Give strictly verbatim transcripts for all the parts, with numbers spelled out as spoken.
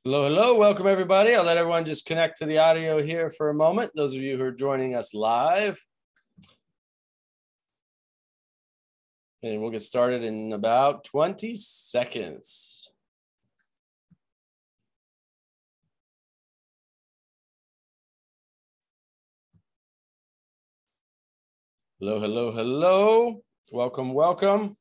Hello, hello. Welcome, everybody. I'll let everyone just connect to the audio here for a moment. Those of you who are joining us live. And we'll get started in about twenty seconds. Hello, hello, hello. Welcome, welcome.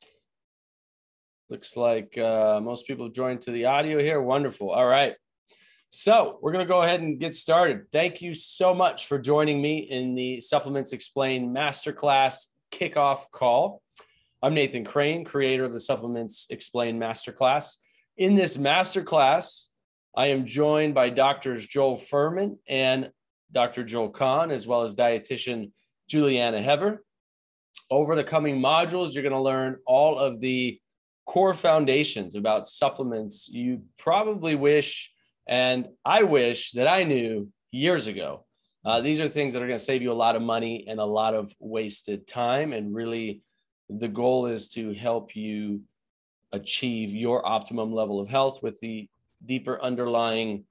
Looks like uh, most people have joined to the audio here. Wonderful. All right. So we're going to go ahead and get started. Thank you so much for joining me in the Supplements Explained Masterclass kickoff call. I'm Nathan Crane, creator of the Supplements Explained Masterclass. In this masterclass, I am joined by Doctors Joel Fuhrman and Doctor Joel Kahn, as well as dietitian Juliana Hever. Over the coming modules, you're going to learn all of the core foundations about supplements you probably wish, and I wish that I knew years ago. Uh, these are things that are going to save you a lot of money and a lot of wasted time. And really, the goal is to help you achieve your optimum level of health with the deeper underlying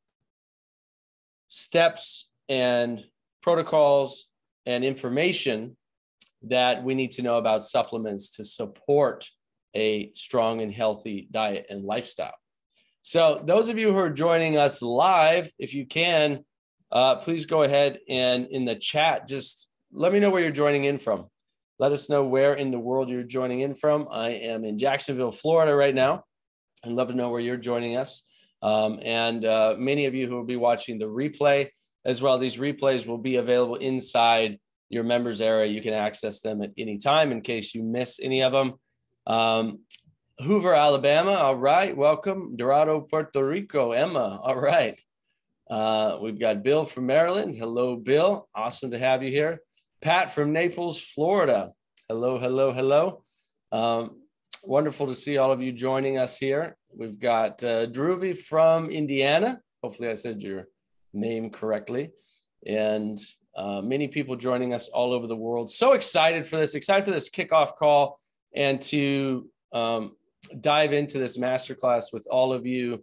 steps and protocols and information that we need to know about supplements to support a strong and healthy diet and lifestyle. So those of you who are joining us live, if you can, uh, please go ahead and in the chat, just let me know where you're joining in from. Let us know where in the world you're joining in from. I am in Jacksonville, Florida right now. I'd love to know where you're joining us. Um, and uh, many of you who will be watching the replay as well, these replays will be available inside your members area. You can access them at any time in case you miss any of them. Um, Hoover, Alabama. All right. Welcome. Dorado, Puerto Rico. Emma. All right. Uh, we've got Bill from Maryland. Hello, Bill. Awesome to have you here. Pat from Naples, Florida. Hello, hello, hello. Um, wonderful to see all of you joining us here. We've got uh, Druvy from Indiana. Hopefully I said your name correctly. And uh, many people joining us all over the world. So excited for this, excited for this kickoff call and to um, dive into this masterclass with all of you.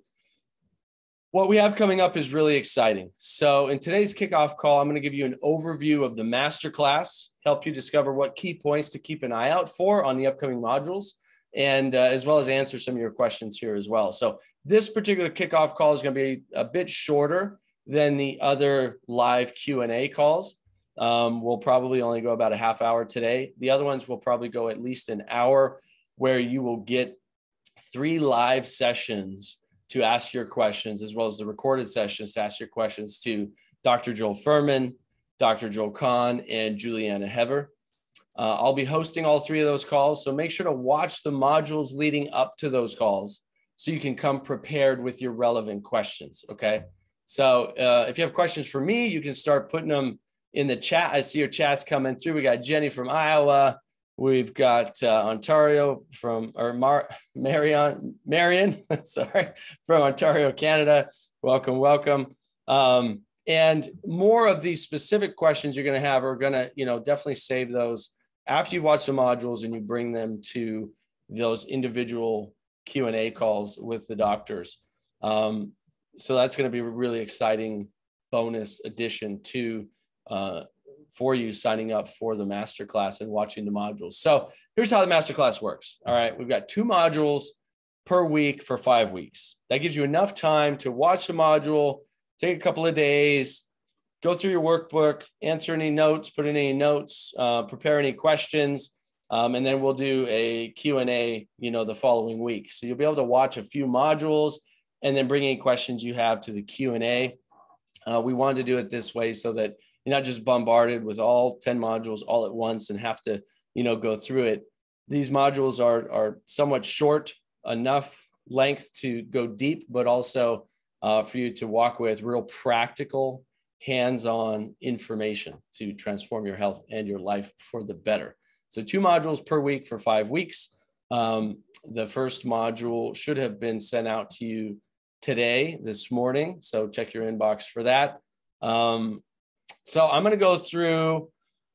What we have coming up is really exciting. So in today's kickoff call, I'm going to give you an overview of the masterclass, help you discover what key points to keep an eye out for on the upcoming modules, and uh, as well as answer some of your questions here as well. So this particular kickoff call is going to be a bit shorter than the other live Q and A calls. Um, we'll probably only go about a half hour today. The other ones will probably go at least an hour, where you will get three live sessions to ask your questions, as well as the recorded sessions to ask your questions to Doctor Joel Fuhrman, Doctor Joel Kahn, and Juliana Hever. Uh, I'll be hosting all three of those calls, so make sure to watch the modules leading up to those calls so you can come prepared with your relevant questions, okay? So uh, if you have questions for me, you can start putting them in the chat. I see your chats coming through. We got Jenny from Iowa. We've got uh, Ontario from, or Mar, Marion, Marion, sorry, from Ontario, Canada. Welcome, welcome. Um, and more of these specific questions you're going to have are going to, you know, definitely save those after you watch the modules and you bring them to those individual Q and A calls with the doctors. Um, so that's going to be a really exciting bonus addition to uh, for you signing up for the masterclass and watching the modules. So here's how the masterclass works. All right. We've got two modules per week for five weeks. That gives you enough time to watch the module, take a couple of days, go through your workbook, answer any notes, put in any notes, uh, prepare any questions, um, and then we'll do a Q and A, you know, the following week. So you'll be able to watch a few modules and then bring any questions you have to the Q and A. Uh, we wanted to do it this way so that you're not just bombarded with all ten modules all at once and have to, you know, go through it. These modules are, are somewhat short, enough length to go deep, but also uh, for you to walk with real practical, hands-on information to transform your health and your life for the better. So two modules per week for five weeks. Um, the first module should have been sent out to you today, this morning. So check your inbox for that. Um, so I'm going to go through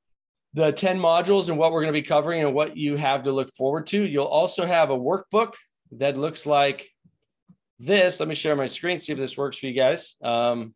the ten modules and what we're going to be covering and what you have to look forward to. You'll also have a workbook that looks like this, let me share my screen, see if this works for you guys. Um,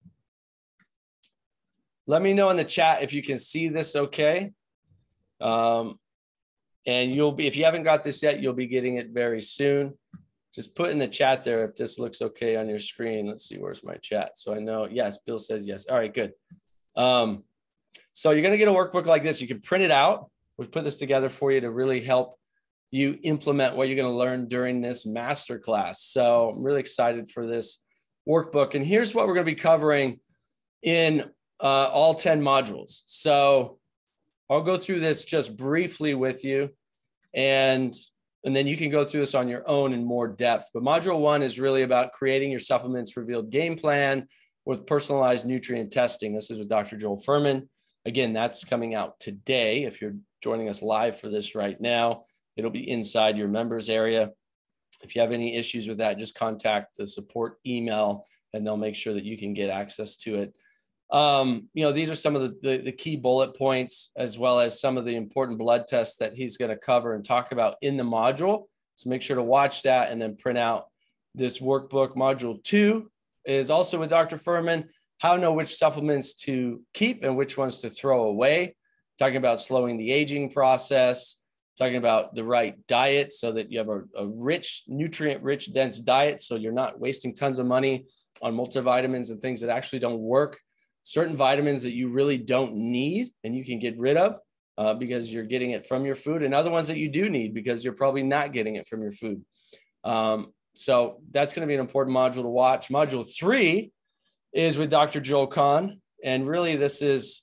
let me know in the chat if you can see this okay. Um, and you'll be, if you haven't got this yet, you'll be getting it very soon. Just put in the chat there if this looks okay on your screen. Let's see, where's my chat? So I know, yes, Bill says yes. All right, good. Um, so you're gonna get a workbook like this. You can print it out. We've put this together for you to really help you implement what you're gonna learn during this masterclass. So I'm really excited for this workbook. And here's what we're gonna be covering in uh, all ten modules. So I'll go through this just briefly with you, and, and then you can go through this on your own in more depth. But module one is really about creating your supplements revealed game plan with personalized nutrient testing. This is with Doctor Joel Fuhrman. Again, that's coming out today. If you're joining us live for this right now, it'll be inside your members area. If you have any issues with that, just contact the support email and they'll make sure that you can get access to it. Um, you know, these are some of the, the, the key bullet points, as well as some of the important blood tests that he's going to cover and talk about in the module. So make sure to watch that and then print out this workbook. Module two is also with Doctor Fuhrman, how to know which supplements to keep and which ones to throw away. Talking about slowing the aging process, talking about the right diet so that you have a, a rich, nutrient-rich, dense diet so you're not wasting tons of money on multivitamins and things that actually don't work. Certain vitamins that you really don't need and you can get rid of uh, because you're getting it from your food, and other ones that you do need because you're probably not getting it from your food. Um, so that's going to be an important module to watch. Module three is with Doctor Joel Kahn. And really this is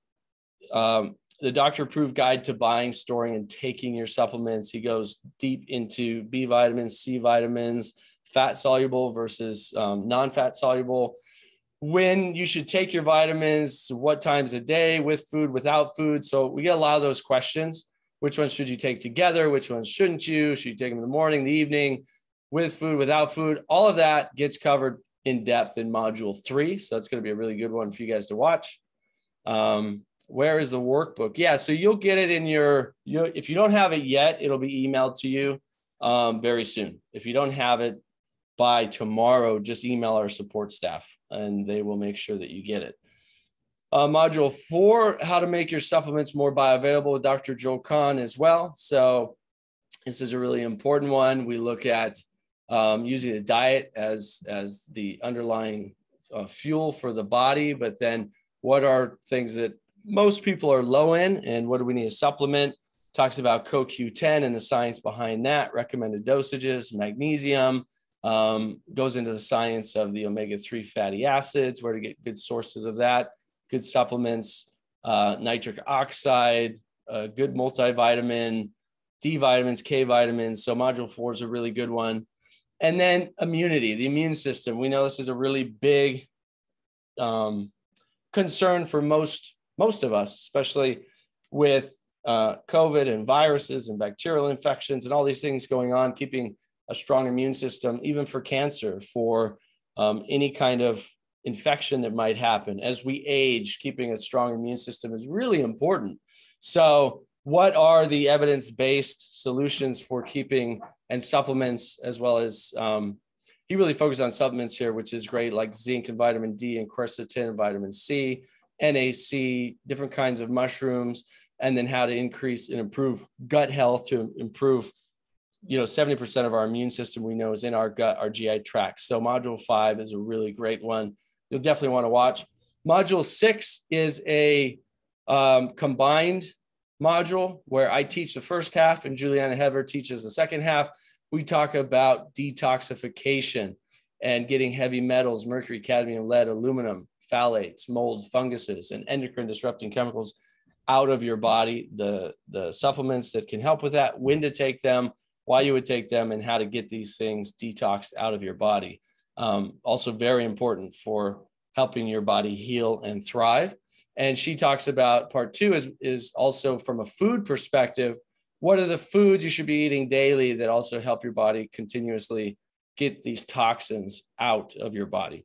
um, the doctor-approved guide to buying, storing, and taking your supplements. He goes deep into B vitamins, C vitamins, fat soluble versus um, non-fat soluble, when you should take your vitamins, what times a day, with food, without food. So we get a lot of those questions. Which ones should you take together? Which ones shouldn't you? Should you take them in the morning, the evening, with food, without food? All of that gets covered in depth in module three. So that's going to be a really good one for you guys to watch. Um, where is the workbook? Yeah, so you'll get it in your, you if you don't have it yet, it'll be emailed to you um, very soon. If you don't have it by tomorrow, just email our support staff and they will make sure that you get it. Uh, module four, how to make your supplements more bioavailable with Doctor Joel Kahn as well. So this is a really important one. We look at um, using the diet as, as the underlying uh, fuel for the body, but then what are things that most people are low in and what do we need to supplement? Talks about C O Q ten and the science behind that, recommended dosages, magnesium, um, goes into the science of the omega three fatty acids, where to get good sources of that, good supplements, uh, nitric oxide, uh, good multivitamin, D vitamins, K vitamins. So module four is a really good one. And then immunity, the immune system. We know this is a really big um, concern for most, most of us, especially with uh, COVID and viruses and bacterial infections and all these things going on, keeping a strong immune system, even for cancer, for um, any kind of infection that might happen. As we age, keeping a strong immune system is really important. So what are the evidence-based solutions for keeping, and supplements, as well as, um, he really focused on supplements here, which is great, like zinc and vitamin D and quercetin and vitamin C, N A C, different kinds of mushrooms, and then how to increase and improve gut health to improve, you know, seventy percent of our immune system we know is in our gut, our G I tract. So module five is a really great one. You'll definitely want to watch. Module six is a um, combined module where I teach the first half and Juliana Hever teaches the second half. We talk about detoxification and getting heavy metals, mercury, cadmium, lead, aluminum, phthalates, molds, funguses, and endocrine disrupting chemicals out of your body, the, the supplements that can help with that, when to take them, why you would take them, and how to get these things detoxed out of your body. Um, also very important for helping your body heal and thrive. And she talks about part two is, is also from a food perspective. What are the foods you should be eating daily that also help your body continuously get these toxins out of your body?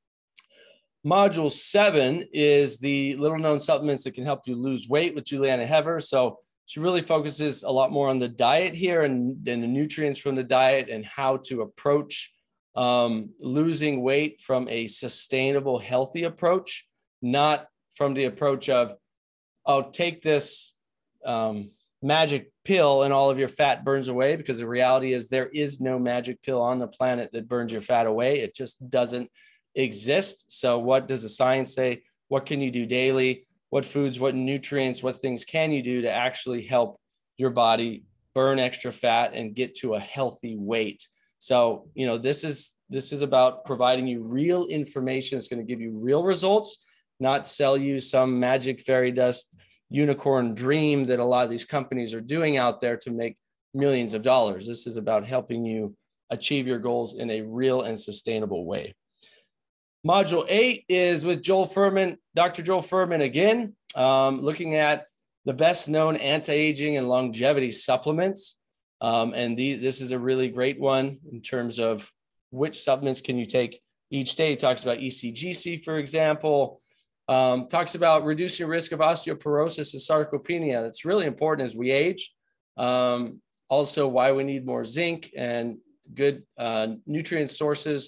Module seven is the little known supplements that can help you lose weight with Juliana Hever. So she really focuses a lot more on the diet here and, and the nutrients from the diet and how to approach um, losing weight from a sustainable, healthy approach, not from the approach of, oh, take this um, magic pill and all of your fat burns away, because the reality is there is no magic pill on the planet that burns your fat away. It just doesn't exist. So what does the science say? What can you do daily? What foods, what nutrients, what things can you do to actually help your body burn extra fat and get to a healthy weight? So, you know, this is, this is about providing you real information that's going to give you real results, not sell you some magic fairy dust unicorn dream that a lot of these companies are doing out there to make millions of dollars. This is about helping you achieve your goals in a real and sustainable way. Module eight is with Joel Fuhrman, Doctor Joel Fuhrman again, um, looking at the best known anti-aging and longevity supplements. Um, and the, this is a really great one in terms of which supplements can you take each day. He talks about E C G C, for example, um, talks about reducing risk of osteoporosis and sarcopenia. That's really important as we age. Um, also, why we need more zinc and good uh, nutrient sources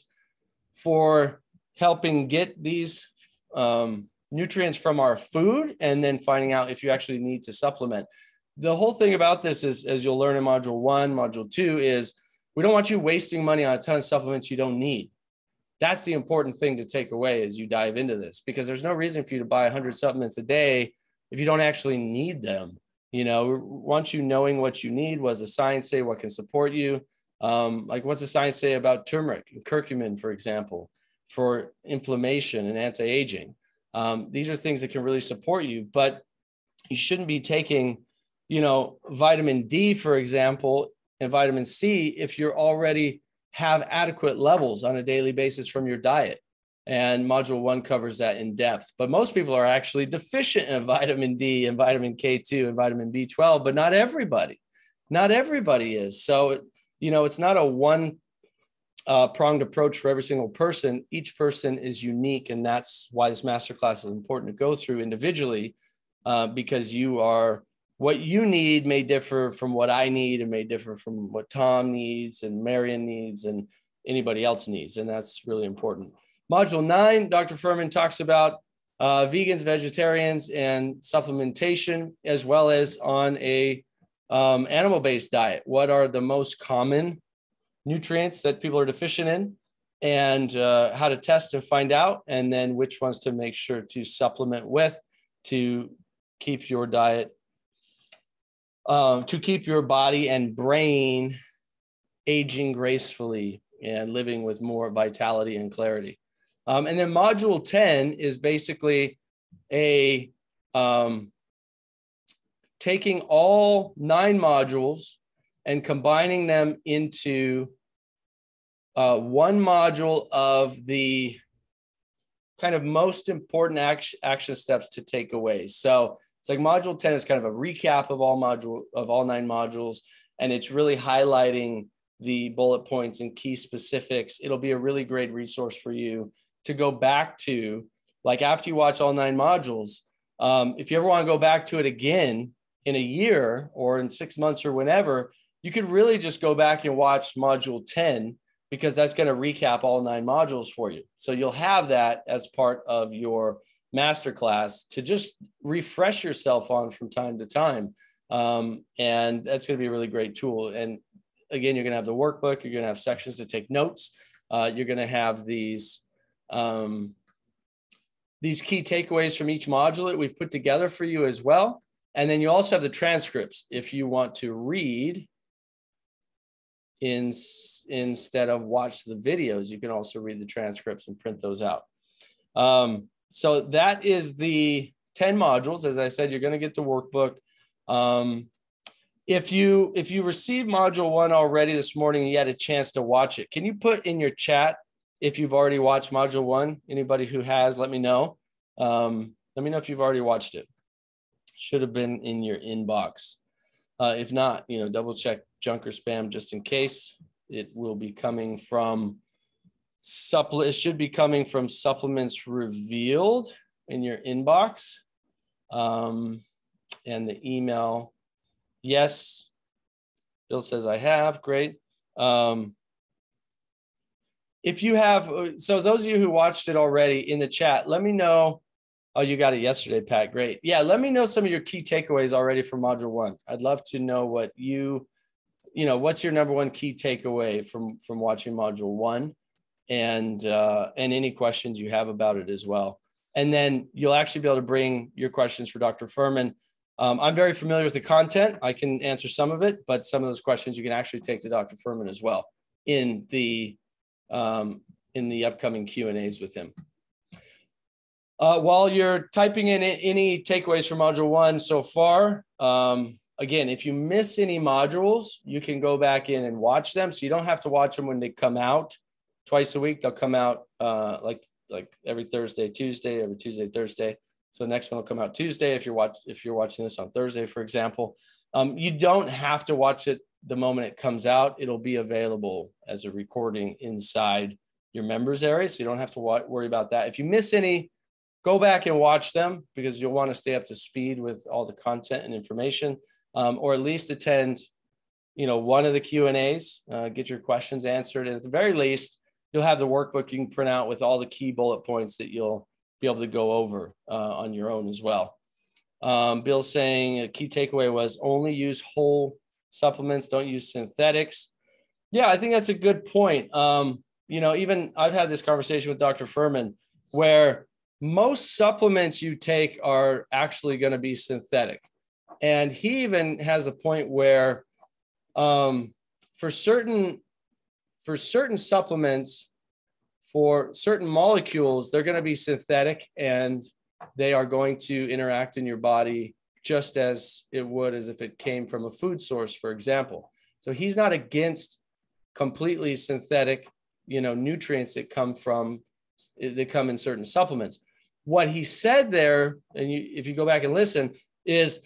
for helping get these um, nutrients from our food, and then finding out if you actually need to supplement. The whole thing about this is, as you'll learn in module one, module two, is we don't want you wasting money on a ton of supplements you don't need. That's the important thing to take away as you dive into this, because there's no reason for you to buy one hundred supplements a day if you don't actually need them. You know, once you knowing what you need, what does the science say, what can support you? Um, like what's the science say about turmeric and curcumin, for example, for inflammation and anti-aging? Um, these are things that can really support you, but you shouldn't be taking, you know, vitamin D, for example, and vitamin C if you're already have adequate levels on a daily basis from your diet. And module one covers that in depth. But most people are actually deficient in vitamin D and vitamin K two and vitamin B twelve, but not everybody. Not everybody is. So, you know, it's not a one uh, pronged approach for every single person. Each person is unique. And that's why this masterclass is important to go through individually, uh, because you are, what you need may differ from what I need, and may differ from what Tom needs and Marion needs and anybody else needs. And that's really important. Module nine, Doctor Fuhrman talks about uh, vegans, vegetarians, and supplementation, as well as on a um, animal-based diet. What are the most common nutrients that people are deficient in, and uh, how to test and find out, and then which ones to make sure to supplement with to keep your diet, um, to keep your body and brain aging gracefully and living with more vitality and clarity. Um, and then module ten is basically a um, taking all nine modules and combining them into uh, one module of the kind of most important action, action steps to take away. So it's like module ten is kind of a recap of all module of all nine modules, and it's really highlighting the bullet points and key specifics. It'll be a really great resource for you to go back to, like after you watch all nine modules. Um, if you ever want to go back to it again in a year or in six months or whenever, you could really just go back and watch module ten, because that's going to recap all nine modules for you. So you'll have that as part of your masterclass to just refresh yourself on from time to time. Um, and that's going to be a really great tool. And again, you're going to have the workbook, you're going to have sections to take notes. Uh, you're going to have these, um, these key takeaways from each module that we've put together for you as well. And then you also have the transcripts if you want to read in, instead of watch the videos. You can also read the transcripts and print those out. Um, so that is the ten modules. As I said, you're going to get the workbook. Um, if you if you received module one already this morning and you had a chance to watch it, can you put in your chat if you've already watched module one? Anybody who has, let me know. Um, let me know if you've already watched it. Should have been in your inbox. Uh, if not, you know, double check junk or spam just in case. It will be coming from supple. It should be coming from Supplements Revealed in your inbox. Um, and the email, yes. Bill says I have. Great. Um, if you have, so those of you who watched it already in the chat, let me know. Oh, you got it yesterday, Pat. Great. Yeah, let me know some of your key takeaways already from module one. I'd love to know what you, you know, what's your number one key takeaway from from watching module one, and uh, and any questions you have about it as well. And then you'll actually be able to bring your questions for Doctor Fuhrman. Um, I'm very familiar with the content. I can answer some of it, but some of those questions you can actually take to Doctor Fuhrman as well in the um, in the upcoming Q and A's with him. Uh, while you're typing in any takeaways from module one so far, um, again, if you miss any modules, you can go back in and watch them. So you don't have to watch them when they come out twice a week. They'll come out uh, like like every Thursday, Tuesday, every Tuesday, Thursday. So the next one will come out Tuesday if you're watch if you're watching this on Thursday, for example. Um, you don't have to watch it the moment it comes out. It'll be available as a recording inside your members area, so you don't have to worry about that. If you miss any, go back and watch them because you'll want to stay up to speed with all the content and information, um, or at least attend, you know, one of the Q and A's, uh, get your questions answered. And at the very least, you'll have the workbook you can print out with all the key bullet points that you'll be able to go over uh, on your own as well. Um, Bill's saying a key takeaway was only use whole supplements, don't use synthetics. Yeah, I think that's a good point. Um, you know, even I've had this conversation with Doctor Fuhrman where most supplements you take are actually going to be synthetic. And he even has a point where um, for certain, for certain supplements, for certain molecules, they're going to be synthetic and they are going to interact in your body just as it would as if it came from a food source, for example. So he's not against completely synthetic, you know, nutrients that come from, that come in certain supplements. What he said there, and you, if you go back and listen, is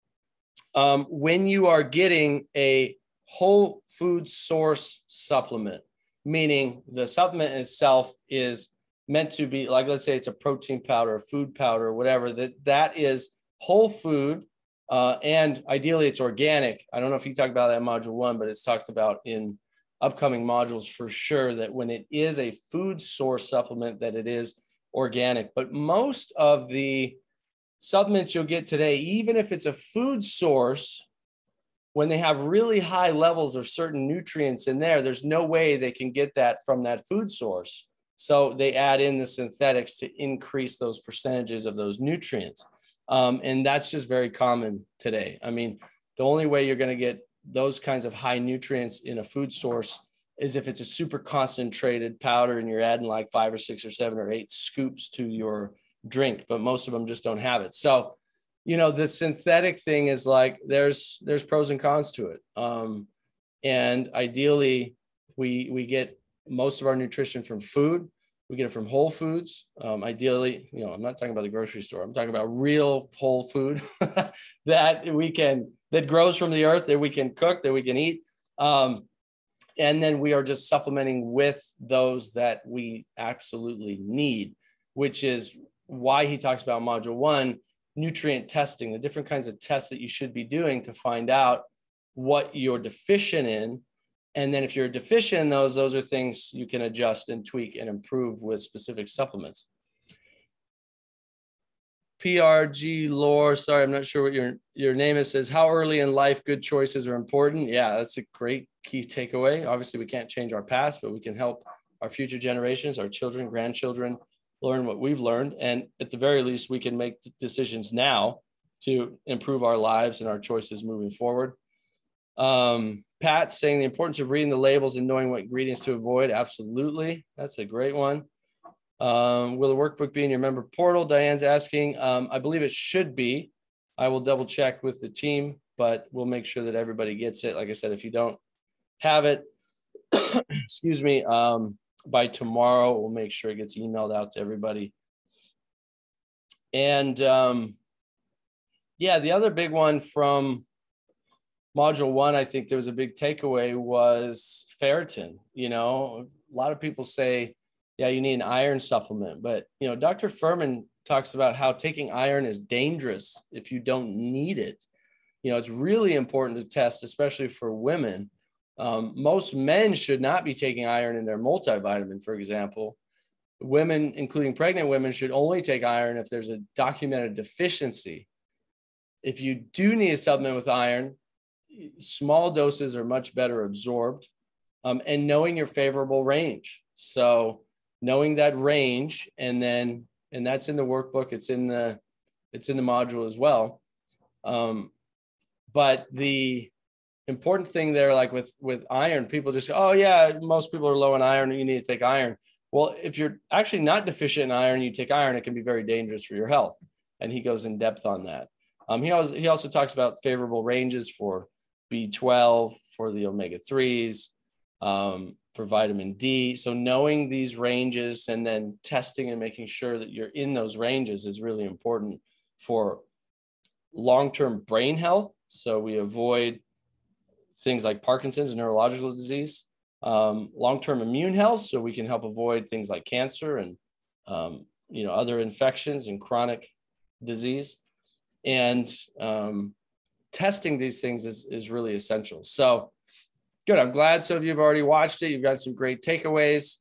um, when you are getting a whole food source supplement, meaning the supplement itself is meant to be, like, let's say it's a protein powder, a food powder, or whatever, that that is whole food, uh, and ideally it's organic. I don't know if you talked about that in module one, but it's talked about in upcoming modules for sure, that when it is a food source supplement, that it is organic. But most of the supplements you'll get today, even if it's a food source, when they have really high levels of certain nutrients in there, there's no way they can get that from that food source. So they add in the synthetics to increase those percentages of those nutrients. Um, and that's just very common today. I mean, the only way you're going to get those kinds of high nutrients in a food source is if it's a super concentrated powder and you're adding like five or six or seven or eight scoops to your drink, but most of them just don't have it. So, you know, the synthetic thing is like, there's, there's pros and cons to it. Um, and ideally we, we get most of our nutrition from food. We get it from whole foods. Um, ideally, you know, I'm not talking about the grocery store. I'm talking about real whole food that we can, that grows from the earth, that we can cook, that we can eat. Um, and then we are just supplementing with those that we absolutely need, which is why he talks about module one, nutrient testing, the different kinds of tests that you should be doing to find out what you're deficient in. And then if you're deficient in those, those are things you can adjust and tweak and improve with specific supplements. P R G Lore, sorry, I'm not sure what your, your name is, says, how early in life good choices are important. Yeah, that's a great key takeaway. Obviously, we can't change our past, but we can help our future generations, our children, grandchildren, learn what we've learned. And at the very least, we can make decisions now to improve our lives and our choices moving forward. Um, Pat saying the importance of reading the labels and knowing what ingredients to avoid. Absolutely. That's a great one. Um, will the workbook be in your member portal? Diane's asking. Um, I believe it should be. I will double check with the team, but we'll make sure that everybody gets it. Like I said, if you don't have it, excuse me, um, by tomorrow, we'll make sure it gets emailed out to everybody. And um, yeah, the other big one from module one, I think there was a big takeaway was ferritin. You know, a lot of people say, yeah, you need an iron supplement, but, you know, Doctor Fuhrman talks about how taking iron is dangerous if you don't need it. You know, it's really important to test, especially for women, Um, most men should not be taking iron in their multivitamin, for example. Women, including pregnant women, should only take iron if there's a documented deficiency. If you do need a supplement with iron, small doses are much better absorbed, um, and knowing your favorable range. So knowing that range, and then, and that's in the workbook, it's in the, it's in the module as well. Um, but the important thing there, like with, with iron, people just say, oh yeah, most people are low in iron, you need to take iron. Well, if you're actually not deficient in iron, you take iron, it can be very dangerous for your health. And he goes in depth on that. Um, he, also, he also talks about favorable ranges for B twelve, for the omega threes, um, for vitamin D. So knowing these ranges and then testing and making sure that you're in those ranges is really important for long-term brain health. So we avoid things like Parkinson's and neurological disease, um, long-term immune health, so we can help avoid things like cancer and um, you know, other infections and chronic disease. And um, testing these things is, is really essential. So good. I'm glad some of you have already watched it. You've got some great takeaways.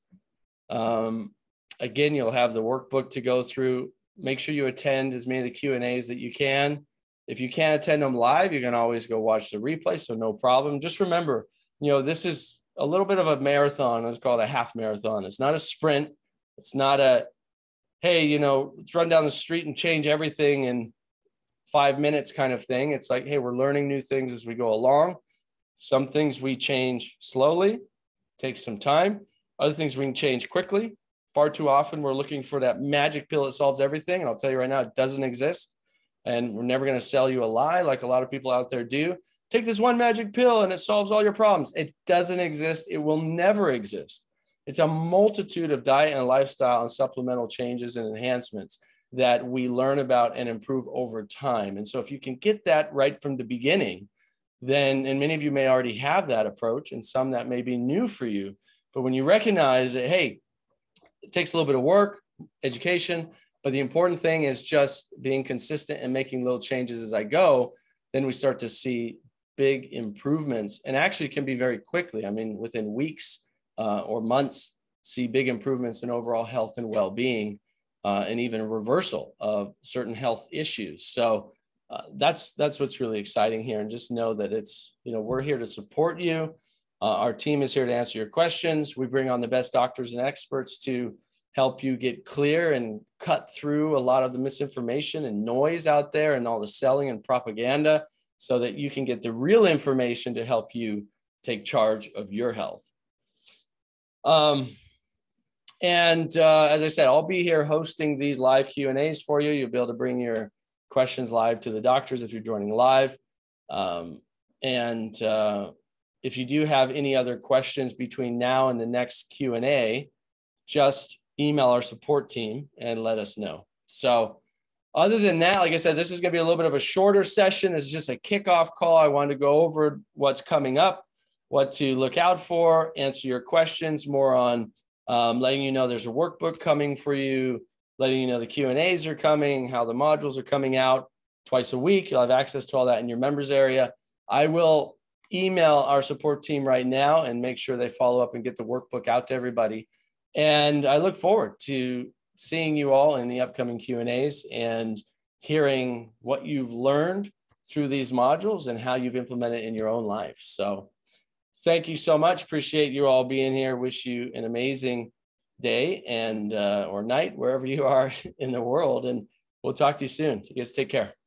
Um, again, you'll have the workbook to go through. Make sure you attend as many of the Q and A's that you can. If you can't attend them live, you can always go watch the replay. So no problem. Just remember, you know, this is a little bit of a marathon. It's called a half marathon. It's not a sprint. It's not a, hey, you know, let's run down the street and change everything in five minutes kind of thing. It's like, hey, we're learning new things as we go along. Some things we change slowly, takes some time. Other things we can change quickly. Far too often we're looking for that magic pill that solves everything. And I'll tell you right now, it doesn't exist. And we're never going to sell you a lie like a lot of people out there do. Take this one magic pill and it solves all your problems. It doesn't exist. It will never exist. It's a multitude of diet and lifestyle and supplemental changes and enhancements that we learn about and improve over time. And so if you can get that right from the beginning, then, and many of you may already have that approach, and some that may be new for you, but when you recognize that, hey, it takes a little bit of work, education, but the important thing is just being consistent and making little changes as I go, then we start to see big improvements, and actually can be very quickly. I mean, within weeks uh, or months, see big improvements in overall health and well-being, uh, and even a reversal of certain health issues. So uh, that's that's what's really exciting here. And just know that it's, you know, we're here to support you. Uh, our team is here to answer your questions. We bring on the best doctors and experts to help you get clear and cut through a lot of the misinformation and noise out there and all the selling and propaganda, so that you can get the real information to help you take charge of your health. Um, and uh, as I said, I'll be here hosting these live Q and A's for you. You'll be able to bring your questions live to the doctors if you're joining live. Um, and uh, if you do have any other questions between now and the next Q and A, just email our support team and let us know. So other than that, like I said, this is going to be a little bit of a shorter session. It's just a kickoff call. I wanted to go over what's coming up, what to look out for, answer your questions, more on um, letting you know there's a workbook coming for you, letting you know the Q and A's are coming, how the modules are coming out twice a week. You'll have access to all that in your members area. I will email our support team right now and make sure they follow up and get the workbook out to everybody. And I look forward to seeing you all in the upcoming Q and A's and hearing what you've learned through these modules and how you've implemented it in your own life. So thank you so much. Appreciate you all being here. Wish you an amazing day and uh, or night, wherever you are in the world. And we'll talk to you soon. You guys take care.